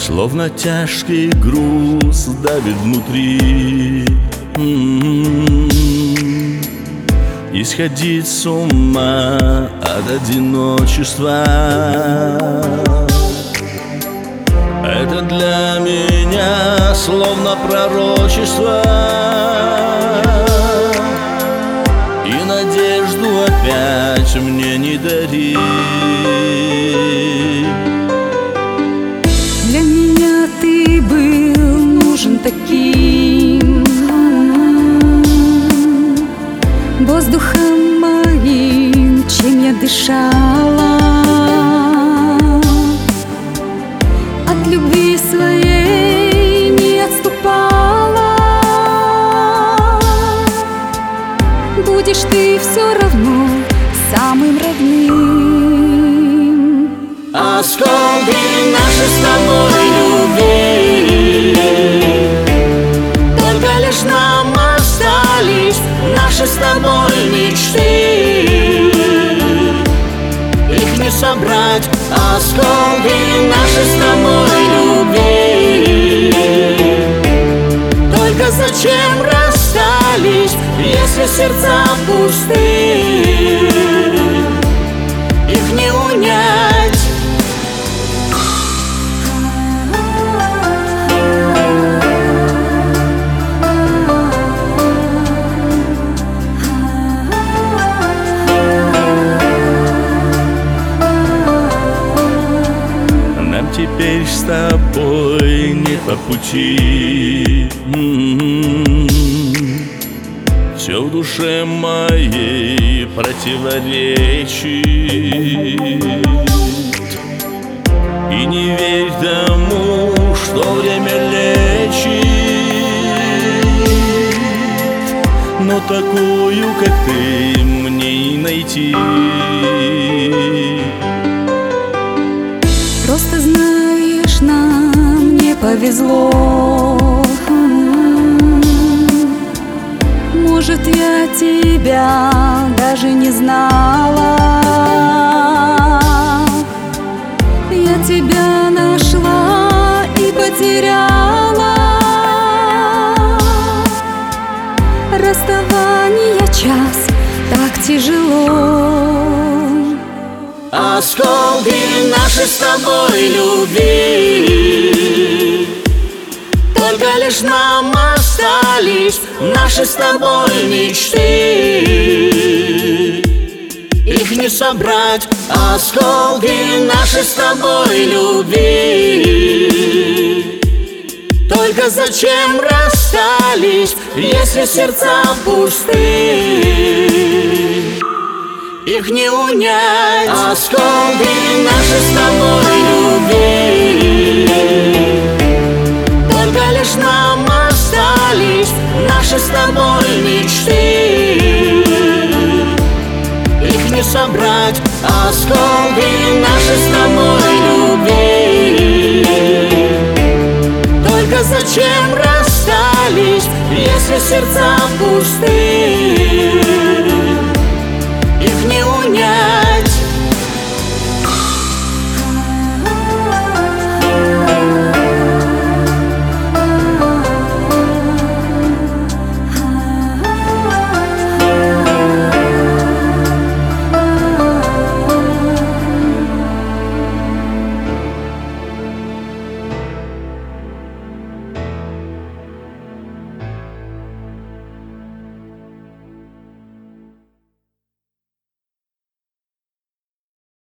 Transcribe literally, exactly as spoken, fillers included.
Словно тяжкий груз давит внутри. М-м-м. И сходить с ума от одиночества. Это для меня словно пророчество. И надежду опять мне не дари. Для меня ты был нужен таким воздухом моим, чем я дышала. От любви своей не отступала. Будешь ты все равно самым родным. Осколки наши с тобой любви, только лишь нам остались наши с тобой мечты. Их не собрать. Осколки наши с тобой любви, только зачем расстались, если сердца пусты? Их не унять. Теперь с тобой не по пути. М-м-м. Все в душе моей противоречит. И не верь тому, что время лечит. Но такую, как ты, мне и найти. Просто знаешь, нам не повезло. Может, я тебя даже не знала. Я тебя нашла и потеряла. Расставание час, так тяжело. Осколки наши с тобой любви, только лишь нам остались наши с тобой мечты. Их не собрать. Осколки наши с тобой любви, только зачем расстались, если сердца пусты? Их не унять. Осколки наши с тобой любви, только лишь нам остались наши с тобой мечты. Их не собрать. Осколки наши с тобой любви, только зачем расстались, если сердца пусты?